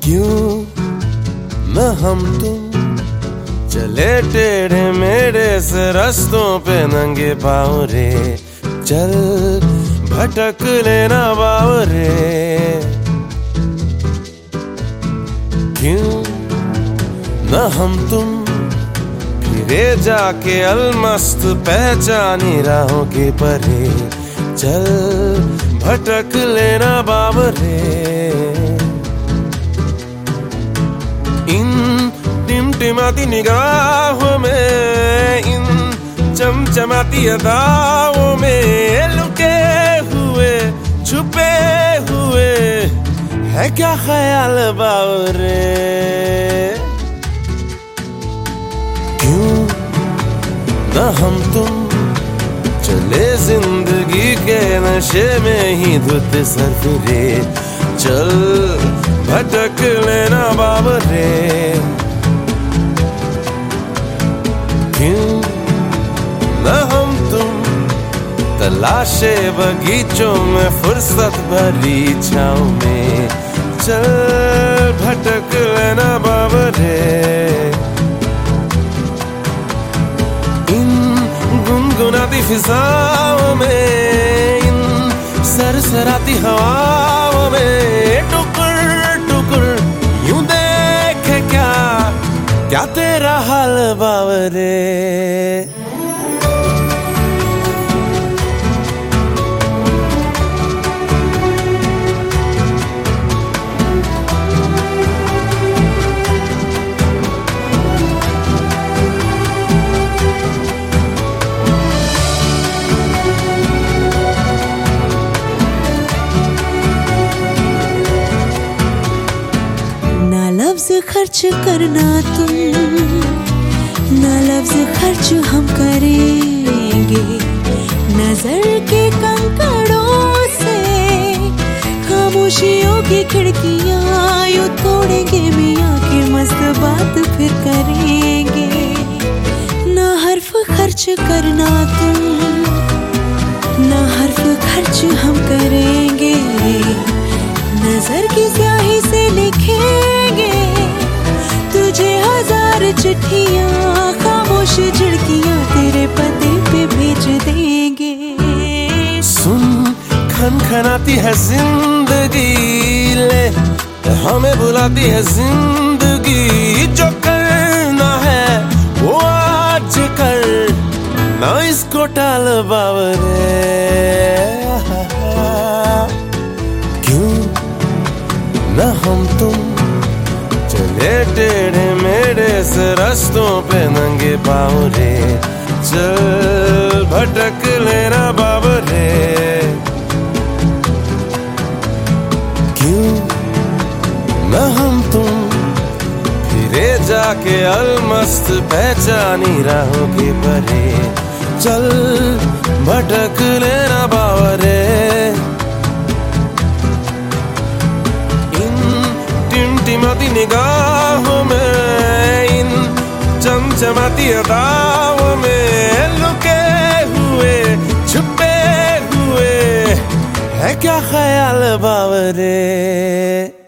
क्यों न हम तुम चले टेढ़े मेढ़े से रास्तों पे नंगे पाँव रे, चल भटक लेना बाव रे। क्यों न हम तुम फिरे जाके अलमस्त पहचानी राहों के परे, चल भटक लेना बाव रे। इन टिमटिमाती निगाहों में, इन चमचमाती अदाओं में लुके हुए छुपे हुए है क्या ख्याल बावरे। क्यों न हम तुम चले जिंदगी के नशे में ही धुत सर फिरे, चल भटक लेना बावरे। क्यों न हम तुम तलाशे बगीचों में फुर्सत भरी छाँव में, चल भटक लेना बावरे। इन गुनगुनाती फिजाओं में, इन सरसराती हवाओं में टुकुर टुकुर यूं देखे क्या तेरा हाल बावरे। लफ्ज़ खर्च करना तुम, ना लफ्ज़ खर्च हम करेंगे। नजर के कंकड़ों से खामोशियों की खिड़कियां यूं तोड़ेंगे, मियाँ की मस्त बात फिर करेंगे। ना हर्फ खर्च करना तुम, ना हर्फ खर्च हम करेंगे। नजर की स्याही से लिखेंगे तुझे हजार चिट्ठियां, खामोश झिड़कियां तेरे पते पे भेज देंगे। सुन खनखनाती है जिंदगी, ले हमें बुलाती है जिंदगी। जो करना है वो आज कर, ना इसको टाल बावरे। क्यों न हम तुम चले टेढ़े मेढ़े से रास्तों पे नंगे पाँव रे, चल भटक लेना बावरे। क्यों न हम तुम फिरे जाके अलमस्त पहचानी राहों के परे, चल भटक लेना बावरे। टिमटिमाती निगाहों में, इन चमचमाती अदाओं में लुके हुए छुपे हुए है क्या ख्याल बावरे।